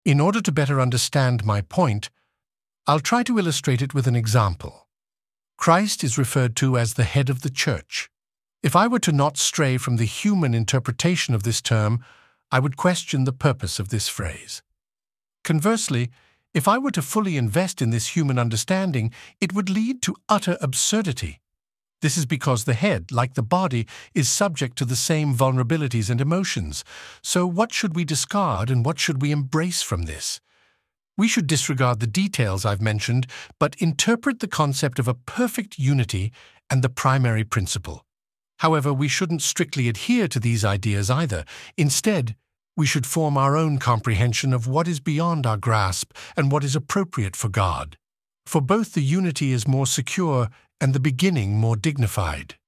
In order to better understand my point, I'll try to illustrate it with an example. Christ is referred to as the head of the church. If I were to not stray from the human interpretation of this term, I would question the purpose of this phrase. Conversely, if I were to fully invest in this human understanding, it would lead to utter absurdity. This is because the head, like the body, is subject to the same vulnerabilities and emotions. So what should we discard and what should we embrace from this? We should disregard the details I've mentioned, but interpret the concept of a perfect unity and the primary principle. However, we shouldn't strictly adhere to these ideas either. Instead, we should form our own comprehension of what is beyond our grasp and what is appropriate for God. For both the unity is more secure and the beginning more dignified.